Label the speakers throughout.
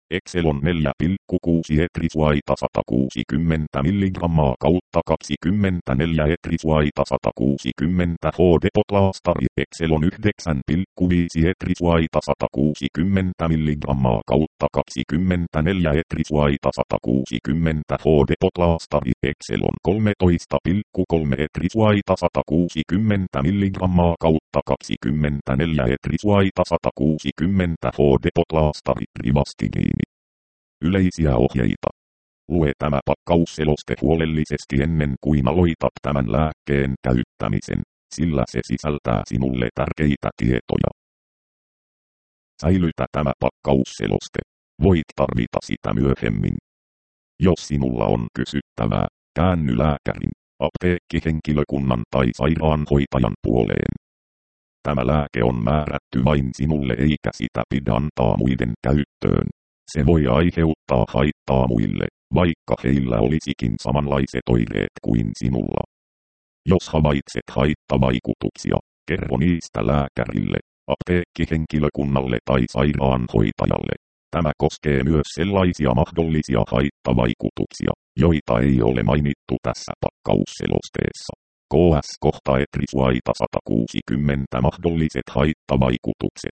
Speaker 1: Excelon 4,6 etrisuaita 160 mg kautta 24 etrisuaita 160 HD potlastari. Excelon 9,5 etrisuaita 160 mg kautta 24 etrisuaita 160 HD potlastari. Excelon 13,3 etrisuaita 160 mg kautta 24 etrisuaita 160 HD potlastari. Rivastigiini. Yleisiä ohjeita. Lue tämä pakkausseloste huolellisesti ennen kuin aloitat tämän lääkkeen käyttämisen, sillä se sisältää sinulle tärkeitä tietoja. Säilytä tämä pakkausseloste. Voit tarvita sitä myöhemmin. Jos sinulla on kysyttävää, käänny lääkärin, apteekkihenkilökunnan tai sairaanhoitajan puoleen. Tämä lääke on määrätty vain sinulle eikä sitä pidä antaa muiden käyttöön. Se voi aiheuttaa haittaa muille, vaikka heillä olisikin samanlaiset oireet kuin sinulla. Jos havaitset haittavaikutuksia, kerro niistä lääkärille, apteekkihenkilökunnalle tai sairaanhoitajalle. Tämä koskee myös sellaisia mahdollisia haittavaikutuksia, joita ei ole mainittu tässä pakkausselosteessa. KS-kohta etrisuaita 160 mahdolliset haittavaikutukset.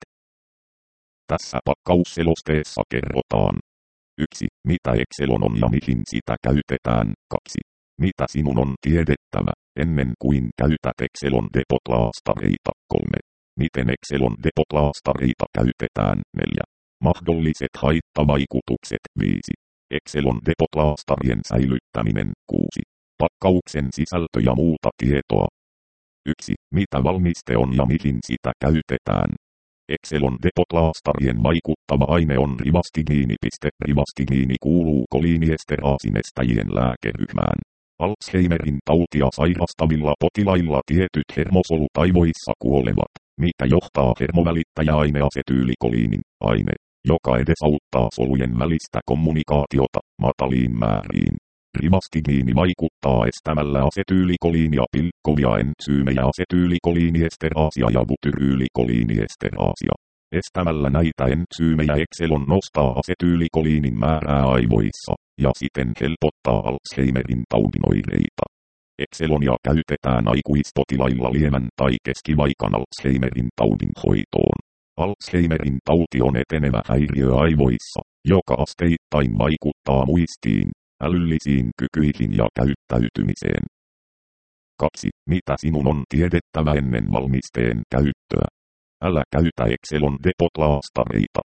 Speaker 1: Tässä pakkausselosteessa kerrotaan 1. Mitä Excelon on ja mihin sitä käytetään. 2. Mitä sinun on tiedettävä, ennen kuin käytät Excelon depotlaastareita. 3. Miten Excelon depotlaastareita käytetään. 4. Mahdolliset haittavaikutukset. 5. Excelon depotlaastarien säilyttäminen. 6. Pakkauksen sisältö ja muuta tietoa. 1. Mitä valmiste on ja mihin sitä käytetään. Excelon depotlaastarien vaikuttava aine on rivastigiini. Rivastigiini kuuluu koliiniesteraasinestejien lääkeryhmään. Alzheimerin tautia sairastavilla potilailla tietyt hermosolut aivoissa kuolevat, mikä johtaa hermovälittäjäaineasetyylikoliinin, aine, joka edesauttaa solujen välistä kommunikaatiota, mataliin määriin. Rivastigiini vaikuttaa estämällä asetyylikoliinia pilkkovia entsyymejä asetyylikoliiniesteraasia ja butyryylikoliiniesteraasia. Estämällä näitä entsyymejä Excelon nostaa asetyylikoliinin määrää aivoissa, ja siten helpottaa Alzheimerin taudin oireita. Excelonia käytetään aikuispotilailla lievän tai keskivaikan Alzheimerin taudin hoitoon. Alzheimerin tauti on etenevä häiriö aivoissa, joka asteittain vaikuttaa muistiin, älyllisiin kykyihin ja käyttäytymiseen. 2. Mitä sinun on tiedettävä ennen valmisteen käyttöä? Älä käytä Excelon depotlaastareita.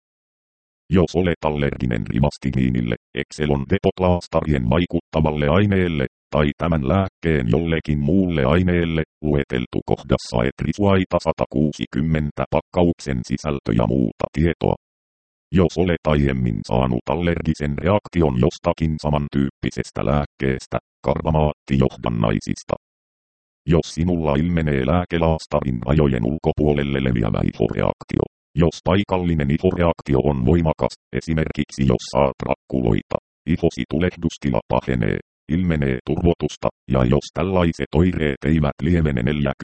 Speaker 1: Jos olet allerginen rivastigiinille, Excelon depotlaastarien vaikuttavalle aineelle, tai tämän lääkkeen jollekin muulle aineelle, lueteltu kohdassa etrisuaita 160 pakkauksen sisältö ja muuta tietoa. Jos olet aiemmin saanut allergisen reaktion jostakin samantyyppisestä lääkkeestä, karbamaattijohdannaisista. Jos sinulla ilmenee lääkelaastarin rajojen ulkopuolelle leviävä ihoreaktio. Jos paikallinen ihoreaktio on voimakas, esimerkiksi jos saat rakkuloita, ihosi tulehdustila pahenee, ilmenee turvotusta, ja jos tällaiset oireet eivät lievene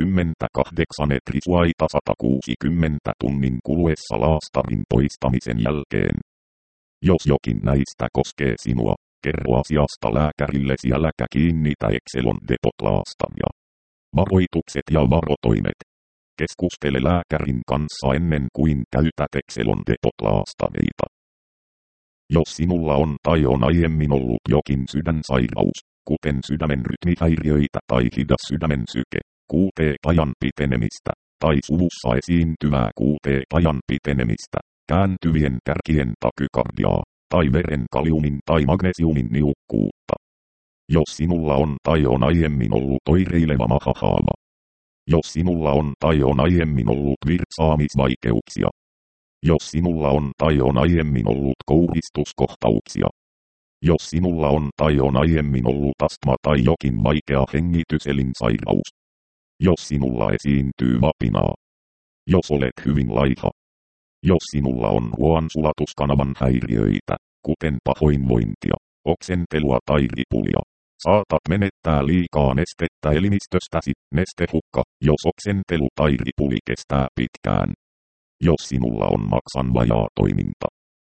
Speaker 1: 48 etrisuaita 160 tunnin kuluessa laastarin poistamisen jälkeen. Jos jokin näistä koskee sinua, kerro asiasta lääkärillesi äläkä kiinnitä Excelon depotlaastaria. Varoitukset ja varotoimet. Keskustele lääkärin kanssa ennen kuin käytät Excelon depotlaastareita. Jos sinulla on tai on aiemmin ollut jokin sydänsairaus, kuten sydämen rytmihäiriöitä tai hidas sydämen syke, QT-ajan pitenemistä, tai suvussa esiintyvää QT-ajan pitenemistä, kääntyvien kärkien takykardiaa, tai veren kaliumin tai magnesiumin niukkuutta. Jos sinulla on tai on aiemmin ollut oireileva mahahaava. Jos sinulla on tai on aiemmin ollut virtsaamisvaikeuksia. Jos sinulla on tai on aiemmin ollut kouristuskohtauksia. Jos sinulla on tai on aiemmin ollut astma tai jokin vaikea hengityselinsairaus. Jos sinulla esiintyy vapinaa. Jos olet hyvin laiha. Jos sinulla on ruoansulatuskanavan häiriöitä, kuten pahoinvointia, oksentelua tai ripulia. Saatat menettää liikaa nestettä elimistöstäsi, nestehukka, jos oksentelu tai ripuli kestää pitkään. Jos sinulla on maksan vajaa toiminta.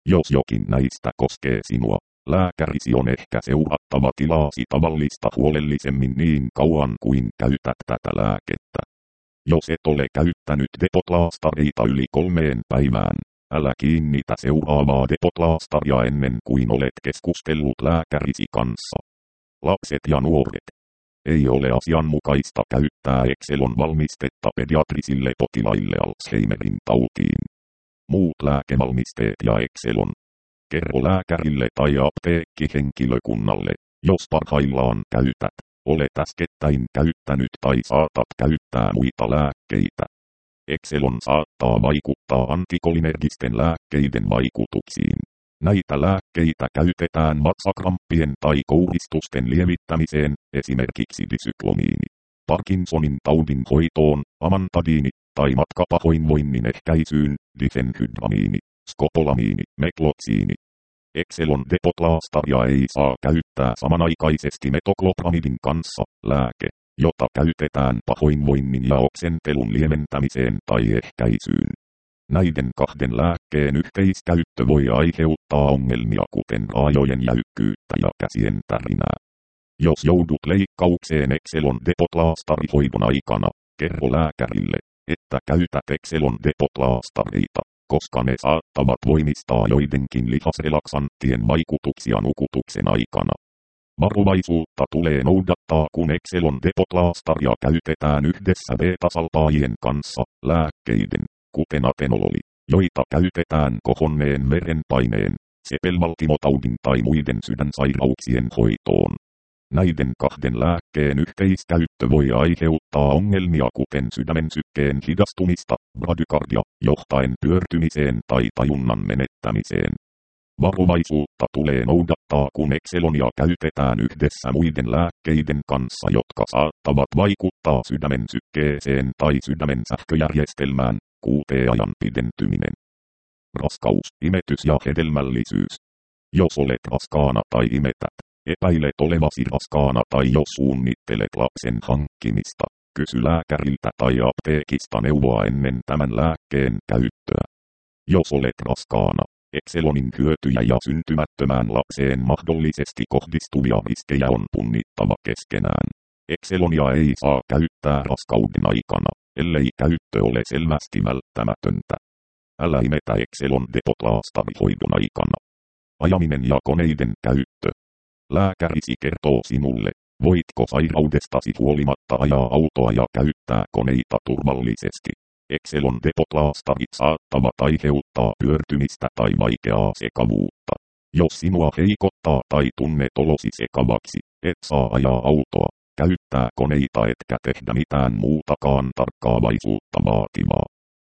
Speaker 1: Jos jokin näistä koskee sinua, lääkärisi on ehkä seurattava tilaasi tavallista huolellisemmin niin kauan kuin käytät tätä lääkettä. Jos et ole käyttänyt depotlaastareita yli 3 päivään, älä kiinnitä seuraavaa depotlaastaria ennen kuin olet keskustellut lääkärisi kanssa. Lapset ja nuoret. Ei ole asianmukaista käyttää Excelon valmistetta pediatrisille potilaille Alzheimerin tautiin. Muut lääkevalmisteet ja Excelon. Kerro lääkärille tai apteekkihenkilökunnalle, jos parhaillaan käytät, olet äskettäin käyttänyt tai saatat käyttää muita lääkkeitä. Excelon saattaa vaikuttaa antikolinergisten lääkkeiden vaikutuksiin. Näitä lääkkeitä käytetään vatsakramppien tai kouristusten lievittämiseen, esimerkiksi disyklomiini, Parkinsonin taudin hoitoon, amantadiini, tai matkapahoinvoinnin ehkäisyyn, difenhydramiini, skopolamiini, meklotsiini. Excelon depotlaastaria ei saa käyttää samanaikaisesti metoklopramidin kanssa, lääke, jota käytetään pahoinvoinnin ja oksentelun lieventämiseen tai ehkäisyyn. Näiden 2 lääkkeen yhteiskäyttö voi aiheuttaa ongelmia kuten raajojen jäykkyyttä ja käsien tärinää. Jos joudut leikkaukseen Excelon depotlaastarihoidon aikana, kerro lääkärille, että käytät Excelon depotlaastareita, koska ne saattavat voimistaa joidenkin lihasrelaksanttien vaikutuksia nukutuksen aikana. Varovaisuutta tulee noudattaa kun Excelon depotlaastaria käytetään yhdessä beta-salpaajien kanssa, lääkkeiden, kuten atenololi, joita käytetään kohonneen verenpaineen, sepelvaltimotaudin tai muiden sydänsairauksien hoitoon. Näiden 2 lääkkeen yhteiskäyttö voi aiheuttaa ongelmia kuten sydämen sykkeen hidastumista, bradykardia, johtaen pyörtymiseen tai tajunnan menettämiseen. Varovaisuutta tulee noudattaa kun Excelonia käytetään yhdessä muiden lääkkeiden kanssa jotka saattavat vaikuttaa sydämen sykkeeseen tai sydämen sähköjärjestelmään, QT-ajan pidentyminen. Raskaus, imetys ja hedelmällisyys. Jos olet raskaana tai imetät, epäilet olevasi raskaana tai jos suunnittelet lapsen hankkimista, kysy lääkäriltä tai apteekista neuvoa ennen tämän lääkkeen käyttöä. Jos olet raskaana, Excelonin hyötyjä ja syntymättömään lapseen mahdollisesti kohdistuvia riskejä on punnittava keskenään. Excelonia ei saa käyttää raskauden aikana, ellei käyttö ole selvästi välttämätöntä. Älä imetä Excelon depotlaastarihoidon aikana. Ajaminen ja koneiden käyttö. Lääkärisi kertoo sinulle, voitko sairaudestasi huolimatta ajaa autoa ja käyttää koneita turvallisesti. Excelon depotlaastarit saattavat aiheuttaa pyörtymistä tai vaikeaa sekavuutta. Jos sinua heikottaa tai tunnet olosi sekavaksi, et saa ajaa autoa, käyttää koneita etkä tehdä mitään muutakaan tarkkaavaisuutta vaativaa.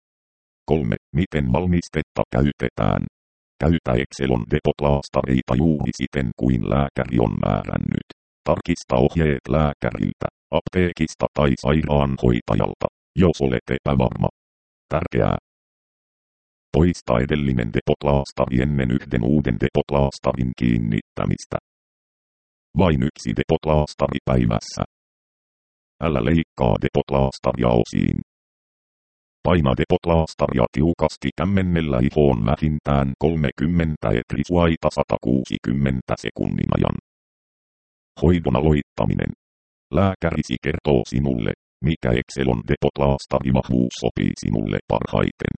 Speaker 1: 3. Miten valmistetta käytetään? Käytä Excelon depotlaastareita juuri siten kuin lääkäri on määrännyt. Tarkista ohjeet lääkäriltä, apteekista tai sairaanhoitajalta, jos olet epävarma. Tärkeää. Poista edellinen depotlaastari ennen yhden uuden depotlaastarin kiinnittämistä. Vain 1 depotlaastari päivässä. Älä leikkaa depotlaastaria osiin. Paina depotlaastaria tiukasti kämmennellä ihoon vähintään 30 etrisuaita 160 sekunnin ajan. Hoidon aloittaminen. Lääkärisi kertoo sinulle, mikä Excelon depotlaastarivahvuus sopii sinulle parhaiten.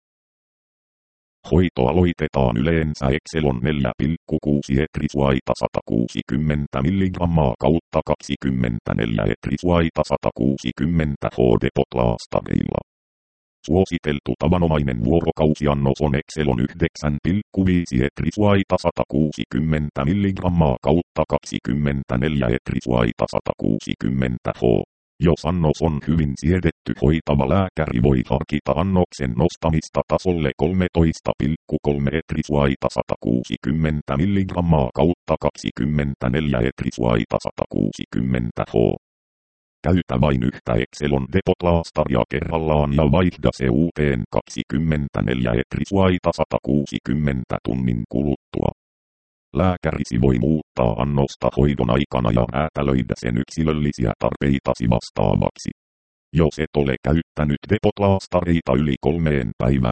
Speaker 1: Hoito aloitetaan yleensä Excelon 4,6 etrisuaita 160 mg kautta 24 etrisuaita 160 H depotlaastareilla. Suositeltu tavanomainen vuorokausiannos on Excelon 9,5 etrisuaita 160 mg kautta 24 etrisuaita 160 H. Jos annos on hyvin siedetty, hoitava lääkäri voi harkita annoksen nostamista tasolle 13,3 etrisuaita 160 mg kautta 24 etrisuaita 160 H. Käytä vain yhtä Excelon depotlaastaria kerrallaan ja vaihda se uuteen 24 etrisuaita 160 tunnin kuluttua. Lääkärisi voi muuttaa annosta hoidon aikana ja räätälöidä sen yksilöllisiä tarpeitasi vastaavaksi. Jos et ole käyttänyt depotlaastareita yli 3 päivään,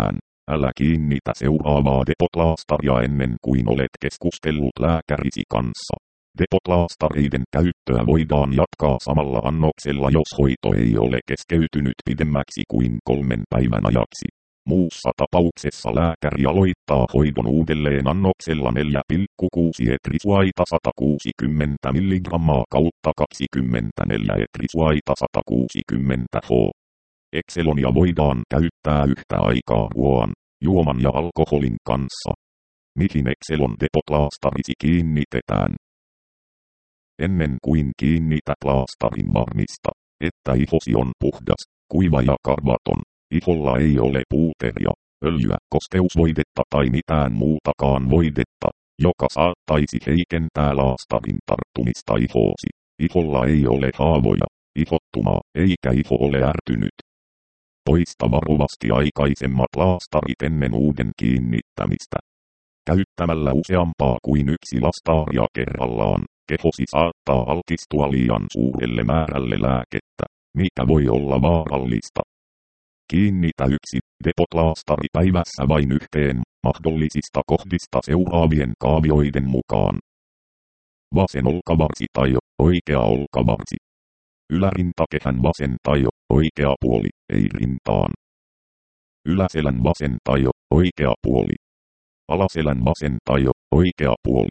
Speaker 1: Älä kiinnitä seuraavaa depotlaastaria ennen kuin olet keskustellut lääkärisi kanssa. Depotlaastareiden käyttöä voidaan jatkaa samalla annoksella, jos hoito ei ole keskeytynyt pidemmäksi kuin 3 päivän ajaksi. Muussa tapauksessa lääkäri aloittaa hoidon uudelleen annoksella 4,6 etrisuaita 160 mg kautta 24 etrisuaita 160 h. Excelonia voidaan käyttää yhtä aikaa ruoan, juoman ja alkoholin kanssa. Mihin Excelon depotlaastarisi kiinnitetään? Ennen kuin kiinnität laastarin, varmista, että ihosi on puhdas, kuiva ja karvaton. Iholla ei ole puuteria, öljyä, kosteusvoidetta tai mitään muutakaan voidetta, joka saattaisi heikentää laastarin tarttumista ihoosi. Iholla ei ole haavoja, ihottumaa, eikä iho ole ärtynyt. Poista varovasti aikaisemmat laastarit ennen uuden kiinnittämistä. Käyttämällä useampaa kuin yksi laastaria kerrallaan, kehosi saattaa altistua liian suurelle määrälle lääkettä, mikä voi olla vaarallista. Kiinnitä yksi depotlaastari päivässä vain yhteen mahdollisista kohdista seuraavien kaavioiden mukaan. Vasen olkavarsi tai oikea olkavarsi. Ylärintakehän vasen tai oikea puoli, ei rintaan. Yläselän vasen tai oikea puoli. Alaselän vasen tai oikea puoli.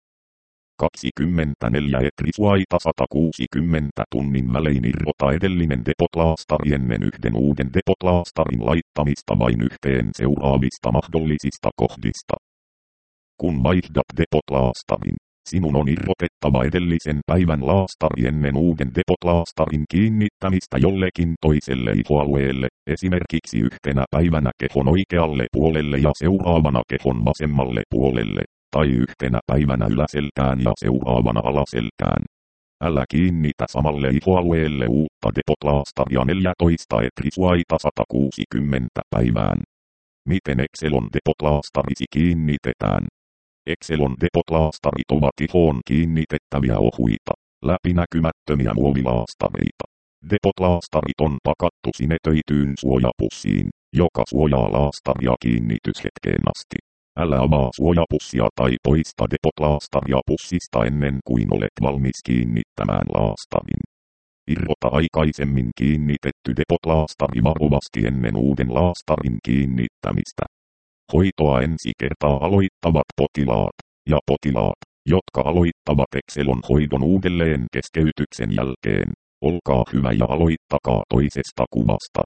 Speaker 1: 24 etrisuaita 160 tunnin välein irrota edellinen depotlaastari ennen yhden uuden depotlaastarin laittamista vain yhteen seuraavista mahdollisista kohdista. Kun vaihdat depotlaastarin, sinun on irrotettava edellisen päivän laastari ennen uuden depotlaastarin kiinnittämistä jollekin toiselle ihoalueelle, esimerkiksi yhtenä päivänä kehon oikealle puolelle ja seuraavana kehon vasemmalle puolelle, tai yhtenä päivänä yläselkään ja seuraavana alaselkään. Älä kiinnitä samalle ihoalueelle uutta depotlaastaria 14 etrisuaita 160 päivään. Miten Excelon depotlaastarisi kiinnitetään? Excelon depotlaastarit ovat ihoon kiinnitettäviä ohuita, läpinäkymättömiä muovilaastareita. Depotlaastarit on pakattu sinetöityyn suojapussiin, joka suojaa laastaria kiinnityshetkeen asti. Älä avaa suojapussia tai poista depotlaastaria pussista ennen kuin olet valmis kiinnittämään laastarin. Irrota aikaisemmin kiinnitetty depotlaastari varovasti ennen uuden laastarin kiinnittämistä. Hoitoa ensi kertaa aloittavat potilaat, ja potilaat, jotka aloittavat Excelon hoidon uudelleen keskeytyksen jälkeen, olkaa hyvä ja aloittakaa toisesta kuvasta.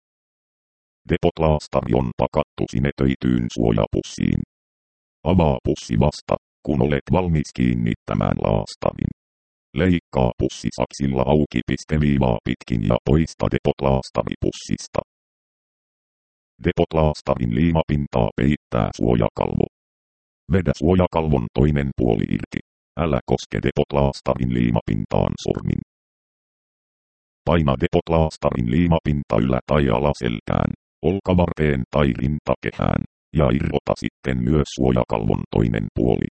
Speaker 1: Depotlaastari on pakattu sinetöityyn suojapussiin. Avaa pussi vasta, kun olet valmis kiinnittämään laastarin. Leikkaa pussi saksilla auki pisteviivaa pitkin ja poista depotlaastari pussista. Depotlaastarin liimapintaa peittää suojakalvo. Vedä suojakalvon toinen puoli irti. Älä koske depotlaastarin liimapintaan sormin. Paina depotlaastarin liimapinta ylä- tai alaselkään, olkavarteen tai rintakehään, ja irrota sitten myös suojakalvon toinen puoli.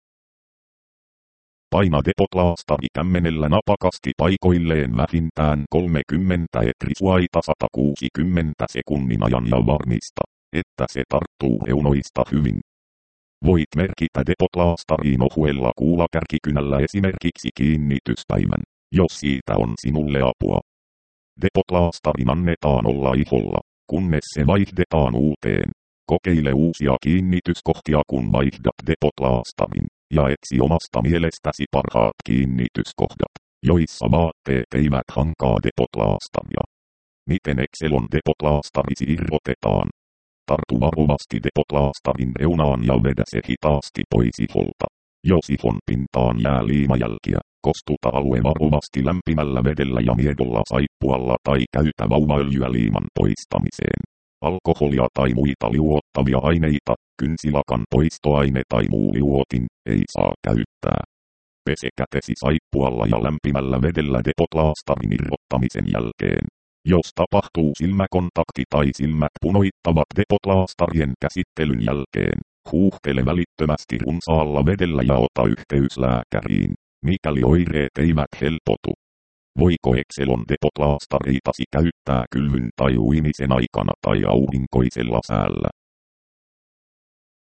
Speaker 1: Paina depotlaastari kämmenellä napakasti paikoilleen vähintään 30 etrisuaita 160 sekunnin ajan ja varmista, että se tarttuu reunoista hyvin. Voit merkitä depotlaastariin ohuella kuulakärkikynällä esimerkiksi kiinnityspäivän, jos siitä on sinulle apua. Depotlaastarin annetaan olla iholla, kunnes se vaihdetaan uuteen. Kokeile uusia kiinnityskohtia kun vaihdat depotlaastarin, ja etsi omasta mielestäsi parhaat kiinnityskohdat, joissa vaatteet eivät hankaa depotlaastaria. Miten Excelon depotlaastarisi irrotetaan? Tartu varovasti depotlaastarin reunaan ja vedä se hitaasti pois iholta. Jos ihon pintaan jää liimajälkiä, kostuta alue varovasti lämpimällä vedellä ja miedolla saippualla tai käytä vauvaöljyä liiman poistamiseen. Alkoholia tai muita liuottavia aineita, kynsilakan poistoaine tai muu liuotin, ei saa käyttää. Pese kätesi saippualla ja lämpimällä vedellä depotlaastarin irrottamisen jälkeen. Jos tapahtuu silmäkontakti tai silmät punoittavat depotlaastarien käsittelyn jälkeen, huuhtele välittömästi runsaalla vedellä ja ota yhteys lääkäriin, mikäli oireet eivät helpotu. Voiko Excelon depotlaastareitasi käyttää kylvyn tai uimisen aikana tai aurinkoisella säällä?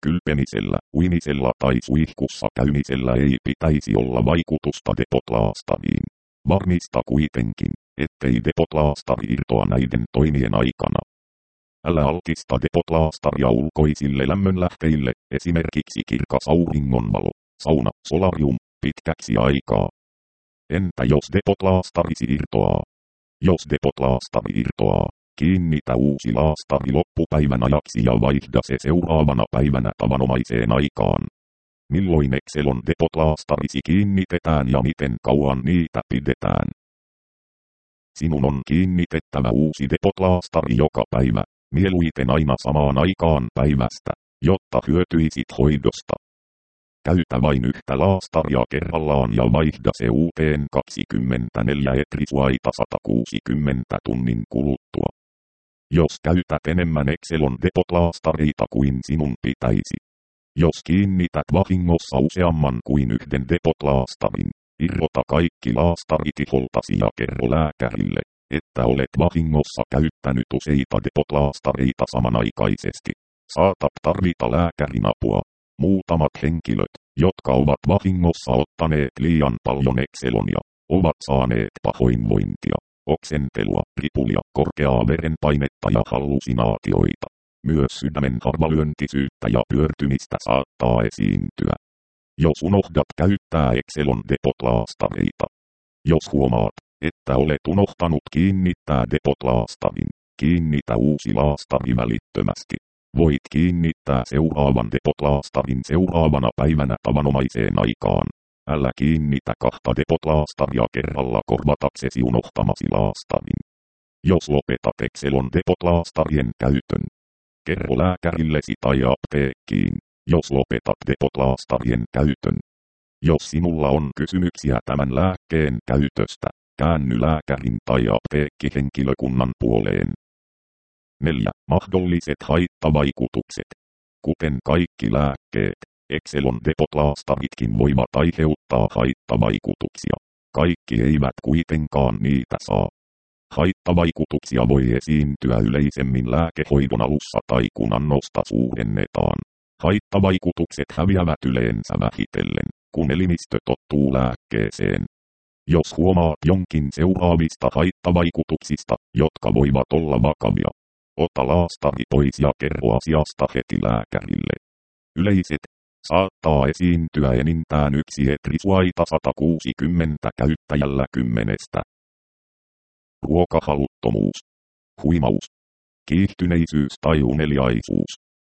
Speaker 1: kylpemisellä, uimisella tai suihkussa käymisellä ei pitäisi olla vaikutusta depotlaastariin. Varmista kuitenkin, ettei depotlaastari irtoa näiden toimien aikana. Älä altista depotlaastaria ulkoisille lämmönlähteille, esimerkiksi kirkas auringonvalo, sauna, solarium, pitkäksi aikaa. Entä jos depotlaastarisi irtoaa? Jos depotlaastari irtoaa, kiinnitä uusi laastari loppupäivän ajaksi ja vaihda se seuraavana päivänä tavanomaiseen aikaan. Milloin Excelon depotlaastarisi kiinnitetään ja miten kauan niitä pidetään? Sinun on kiinnitettävä uusi depotlaastari joka päivä, mieluiten aina samaan aikaan päivästä, jotta hyötyisit hoidosta. Käytä vain yhtä laastaria kerrallaan ja vaihda se uuteen 24 etrisuaita 160 tunnin kuluttua. Jos käytät enemmän Excelon depotlaastareita kuin sinun pitäisi. Jos kiinnität vahingossa useamman kuin yhden depotlaastarin, irrota kaikki laastarit iholtasi ja kerro lääkärille, että olet vahingossa käyttänyt useita depotlaastareita samanaikaisesti. Saatat tarvita lääkärin apua. Muutamat henkilöt, jotka ovat vahingossa ottaneet liian paljon Excelonia, ovat saaneet pahoinvointia, oksentelua, ripulia, korkeaa verenpainetta ja hallusinaatioita. Myös sydämen harvalyöntisyyttä ja pyörtymistä saattaa esiintyä. Jos unohdat käyttää Excelon depotlaastareita. Jos huomaat, että olet unohtanut kiinnittää depotlaastarin, kiinnitä uusi laastari välittömästi. Voit kiinnittää seuraavan depotlaastarin seuraavana päivänä tavanomaiseen aikaan. Älä kiinnitä kahta depotlaastaria kerralla korvataksesi unohtamasi laastarin. Jos lopetat Excelon depotlaastarien käytön, kerro lääkärillesi tai apteekkiin, jos lopetat depotlaastarien käytön. Jos sinulla on kysymyksiä tämän lääkkeen käytöstä, käänny lääkärin tai apteekkihenkilökunnan puoleen. 4. Mahdolliset haittavaikutukset. Kuten kaikki lääkkeet, Excelon depotlaastaritkin voivat aiheuttaa haittavaikutuksia. Kaikki eivät kuitenkaan niitä saa. Haittavaikutuksia voi esiintyä yleisemmin lääkehoidon alussa tai kun annosta suurennetaan. Haittavaikutukset häviävät yleensä vähitellen, kun elimistö tottuu lääkkeeseen. Jos huomaat jonkin seuraavista haittavaikutuksista, jotka voivat olla vakavia, ota laastari pois ja kerro asiasta heti lääkärille. Yleiset, saattaa esiintyä enintään 1 etrisuaita 160 käyttäjällä 10. Ruokahaluttomuus, huimaus, kiihtyneisyys tai uneliaisuus,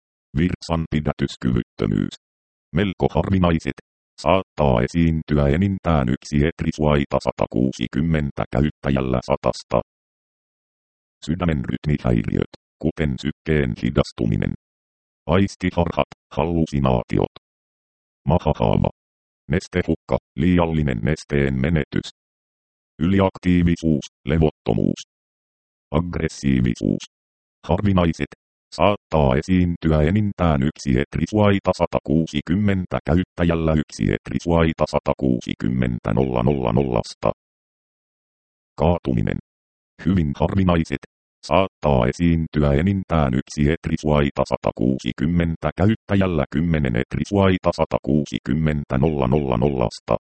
Speaker 1: virtsanpidätyskyvyttömyys. Melko harvinaiset, saattaa esiintyä enintään 1 etrisuaita 160 käyttäjällä 100. Sydämen rytmihäiriöt, kuten sykkeen hidastuminen, aistiharhat, hallusinaatiot, mahahaava, nestehukka, liiallinen nesteen menetys, yliaktiivisuus, levottomuus, aggressiivisuus. Harvinaiset, saattaa esiintyä enintään 1 etrisuaita 160 käyttäjällä 1 etrisuaita 160 000. Kaatuminen. Hyvin harvinaiset, saattaa esiintyä enintään 1 etrisuaita 160 käyttäjällä 10 etrisuaita 160 000.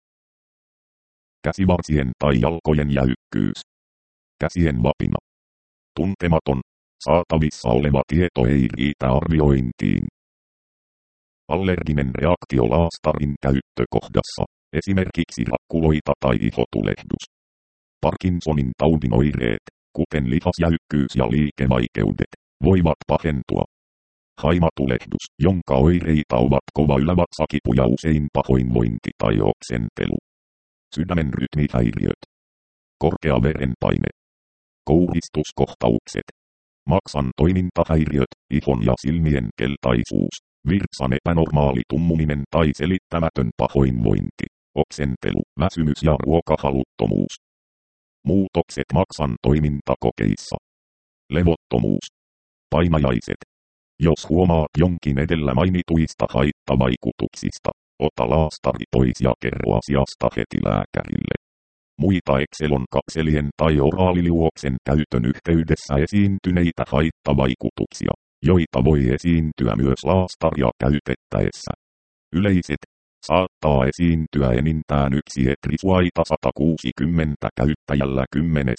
Speaker 1: Käsivarsien tai jalkojen jäykkyys. Käsien vapina. Tuntematon, saatavissa oleva tieto ei riitä arviointiin. Allerginen reaktio laastarin käyttökohdassa, esimerkiksi rakkuloita tai ihotulehdus. Parkinsonin taudin oireet, kuten lihasjäykkyys ja liikevaikeudet, voivat pahentua. Haimatulehdus, jonka oireita ovat kova ylävatsakipu ja usein pahoinvointi tai oksentelu. Sydämen rytmihäiriöt. Korkea verenpaine. Kouristuskohtaukset. Maksan toimintahäiriöt, ihon ja silmien keltaisuus, virtsan epänormaali tummuminen tai selittämätön pahoinvointi, oksentelu, väsymys ja ruokahaluttomuus. Muutokset maksan toimintakokeissa. Levottomuus. Painajaiset. Jos huomaat jonkin edellä mainituista haittavaikutuksista, ota laastari pois ja kerro asiasta heti lääkärille. muita Excelon kapselien tai oraaliliuoksen käytön yhteydessä esiintyneitä haittavaikutuksia, joita voi esiintyä myös laastaria käytettäessä. Yleiset, saattaa esiintyä enintään yksi etrisuaita 160 käyttäjällä 10.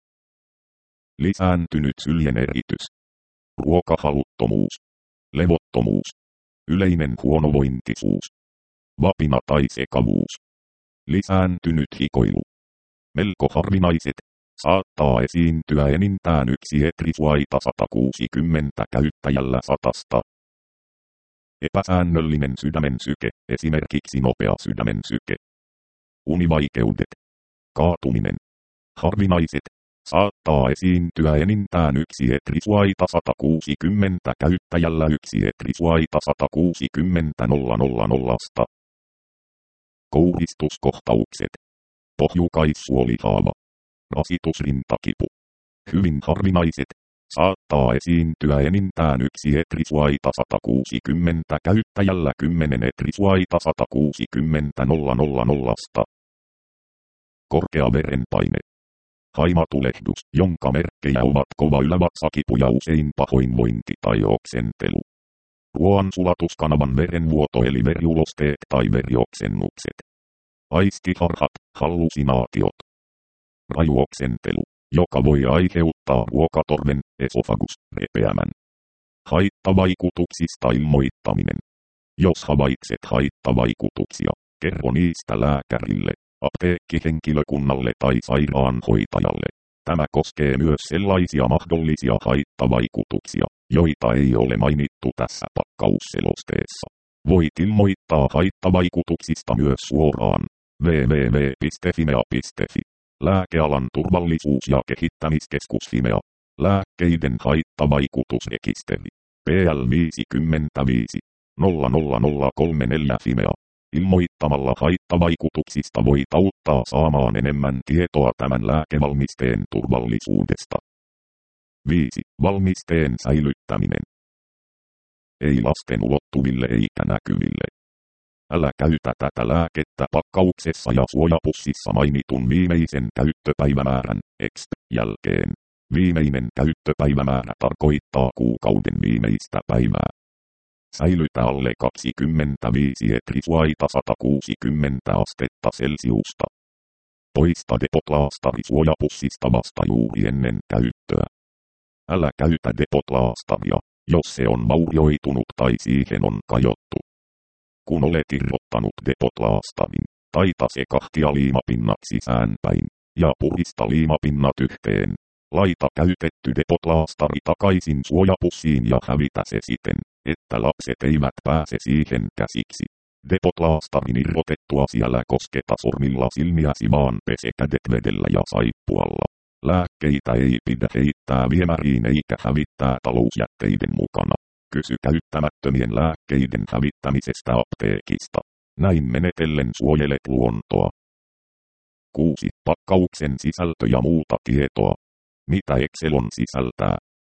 Speaker 1: Lisääntynyt syljen eritys. Ruokahaluttomuus. Levottomuus. Yleinen huonovointisuus. Vapina tai sekavuus. Lisääntynyt hikoilu. Melko harvinaiset, saattaa esiintyä enintään yksi etrisuaita 160 käyttäjällä 100. Epäsäännöllinen sydämen syke, esimerkiksi nopea sydämen syke. Univaikeudet. Kaatuminen. Harvinaiset, saattaa esiintyä enintään yksi etrisuaita 160 käyttäjällä yksi etrisuaita 160 000. Kouristuskohtaukset. Pohjukaissuolihaava. Rasitusrintakipu. Hyvin harvinaiset, saattaa esiintyä enintään yksi etrisuaita 160 käyttäjällä 10 etrisuaita 160 000. Korkea verenpaine. Haimatulehdus, jonka merkkejä ovat kova ylävatsakipu ja usein pahoinvointi tai oksentelu. Ruoansulatuskanavan verenvuoto eli veriulosteet tai verioksennukset. Aistiharhat, hallusinaatiot. Rajuoksentelu, joka voi aiheuttaa ruokatorven, esofagus, repeämän. Haittavaikutuksista ilmoittaminen. Jos havaitset haittavaikutuksia, kerro niistä lääkärille, apteekkihenkilökunnalle tai sairaanhoitajalle. Tämä koskee myös sellaisia mahdollisia haittavaikutuksia, joita ei ole mainittu tässä pakkausselosteessa. Voit ilmoittaa haittavaikutuksista myös suoraan. www.fimea.fi. Lääkealan turvallisuus- ja kehittämiskeskus Fimea. Lääkkeiden haittavaikutusrekisteri. PL 55 00034 Fimea. Ilmoittamalla haittavaikutuksista voit auttaa saamaan enemmän tietoa tämän lääkevalmisteen turvallisuudesta. 5. Valmisteen säilyttäminen. Ei lasten ulottuville eikä näkyville. Älä käytä tätä lääkettä pakkauksessa ja suojapussissa mainitun viimeisen käyttöpäivämäärän jälkeen. Viimeinen käyttöpäivämäärä tarkoittaa kuukauden viimeistä päivää. Säilytä alle 25 etrisuaita 160 astetta Celsiusta. Poista depotlaastari suojapussista vasta juuri ennen käyttöä. Älä käytä depotlaastaria, jos se on vaurioitunut tai siihen on kajottu. Kun olet irrottanut depotlaastarin, taita se kahtia liimapinnat sisäänpäin, ja purista liimapinnat yhteen. Laita käytetty depotlaastari takaisin suojapussiin ja hävitä se siten, että lapset eivät pääse siihen käsiksi. Depotlaastarin irrotettua siellä kosketa sormilla silmiäsi vaan pese kädet vedellä ja saippualla. Lääkkeitä ei pidä heittää viemäriin eikä hävittää talousjätteiden mukana. Kysy käyttämättömien lääkkeiden hävittämisestä apteekista. Näin menetellen suojelet luontoa. 6. Pakkauksen sisältö ja muuta tietoa. Mitä Excelon sisältää?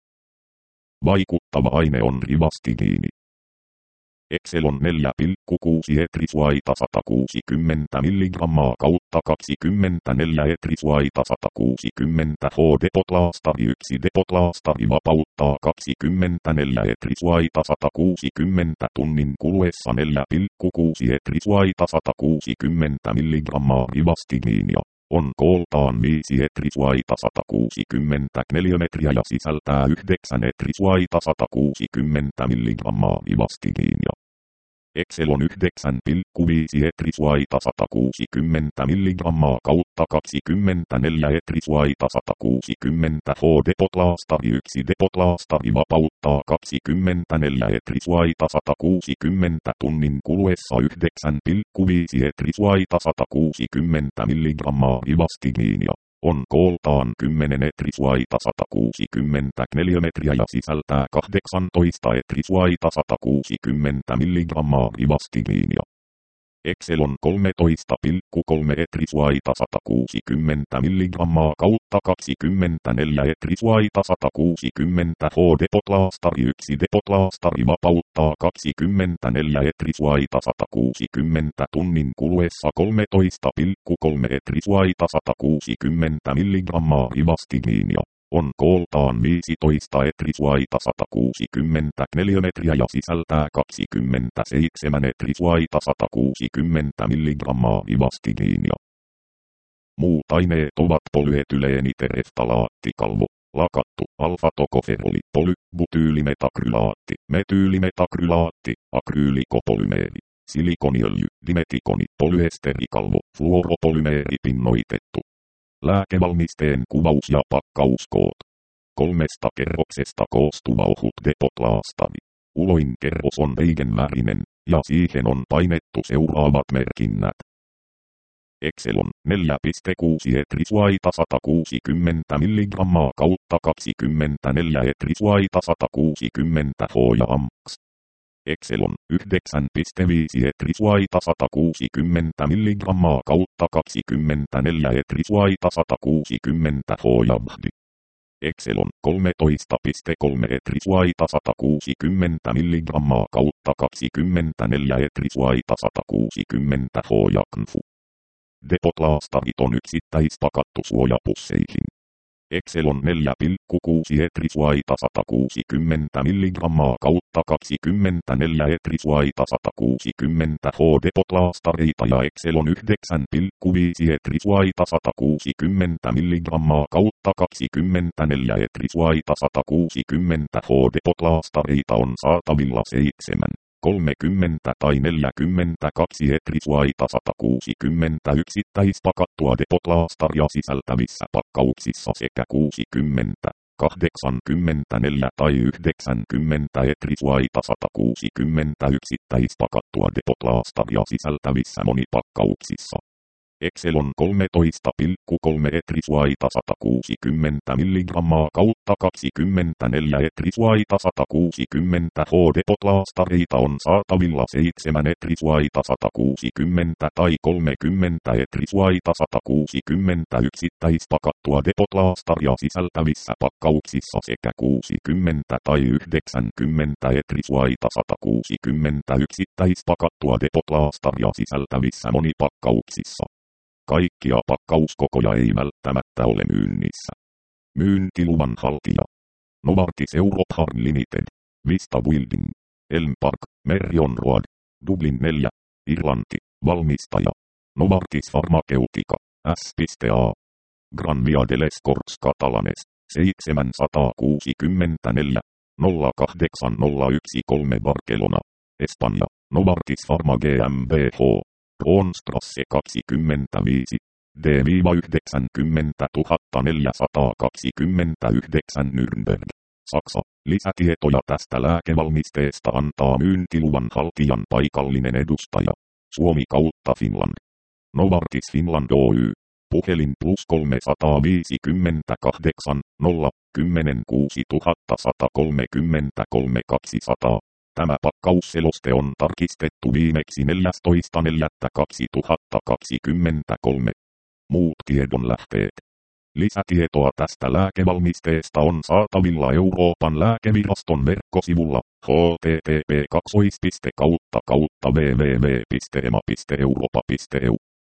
Speaker 1: Vaikuttava aine on rivastigiini. Excelon 4,6 etrisuaita 160 mg kautta 24 etrisuaita 160 H depotlaastari 1 depotlaastari vapauttaa 24 etrisuaita 160 tunnin kuluessa 4,6 etrisuaita 160 mg rivastigiinia. On kooltaan 5 etrisuaita 160 neliömetriä ja sisältää 9 etrisuaita 160 mg rivastigiinia. Excelon 9,5 etrisuaita 160 mg kautta 24 etrisuaita 160 H depotlaastari 1 depotlaastari vapauttaa 24 etrisuaita 160 tunnin kuluessa 9,5 etrisuaita 160 mg rivastigiinia. On kooltaan 10 etrisuaita 160 neliömetriä ja sisältää 18 etrisuaita 160 mg rivastigiinia. Excelon 13,3 etrisuaita 160 mg kautta 24 etrisuaita 160 H-depotlaastari 1 depotlaastari vapauttaa 24 etrisuaita 160 tunnin kuluessa 13,3 etrisuaita 160 mg rivastigmiinia. On kooltaan 15 etrisuaita 160 neliömetriä ja sisältää 27 etrisuaita 160 mg rivastigmiinia. Muut aineet ovat polyetyleenitereftalaattikalvo, lakattu, alfa-tokoferoli, polybutyylimetakrylaatti, metyylimetakrylaatti, akryylikopolymeri, silikoniöljy, dimetikoni, polyesterikalvo, fluoropolymeeri pinnoitettu. Lääkevalmisteen kuvaus ja pakkauskoot. 3 kerroksesta koostuva ohut depotlaastari. Uloin kerros on veigenvärinen, ja siihen on painettu seuraavat merkinnät. Excelon 4,6 etrisuaita 160 mg kautta 24 etrisuaita 160 H ja amps. Excelon 9,5 etrisuaita 160 mg kautta 24 etrisuaita 160 H ja bhd. Excelon 13,3 etrisuaita 160 mg kautta 24 etrisuaita 160 H ja knfu. Depotlaastarit on yksittäispakattu suojapusseihin. Excelon 4,6 etrisuaita 160 mg kautta 24 etrisuaita 160 H depotlaastareita ja Excelon 9,5 etrisuaita 160 mg kautta 24 etrisuaita 160 H depotlaastareita on saatavilla 7, 30 tai 42 etrisuaita 160 yksittäispakattua depotlaastaria sisältävissä pakkauksissa sekä 60, 84 tai 90 etrisuaita 160 yksittäispakattua depotlaastaria sisältävissä monipakkauksissa. Excelon 13,3 etrisuaita 160 mg kautta 24 etrisuaita 160 H depotlaastareita on saatavilla 7 etrisuaita 160 tai 30 etrisuaita 160 yksittäispakattua depotlaastaria sisältävissä pakkauksissa sekä 60 tai 90 etrisuaita 160 yksittäispakattua depotlaastaria sisältävissä monipakkauksissa. Kaikkia pakkauskokoja ei välttämättä ole myynnissä. Myyntiluvan haltija. Novartis Europe Harm Limited. Vista Building. Elm Park, Merrion Road. Dublin 4, Irlanti. Valmistaja. Novartis Pharmaceutica. S.A. Gran Via de les Corts Catalanes. 764 08013 Barcelona. Espanja. Novartis Pharma GmbH. Ronstrasse 25, D-90 Nürnberg, Saksa. Lisätietoja tästä lääkevalmisteesta antaa myyntiluvan haltijan paikallinen edustaja. Suomi kautta Finland. Novartis Finland Oy. Puhelin +358 010 6133 200. Tämä pakkausseloste on tarkistettu viimeksi 14.4.2023. Muut tiedonlähteet. Lisätietoa tästä lääkevalmisteesta on saatavilla Euroopan lääkeviraston verkkosivulla http://www.ema.europa.eu.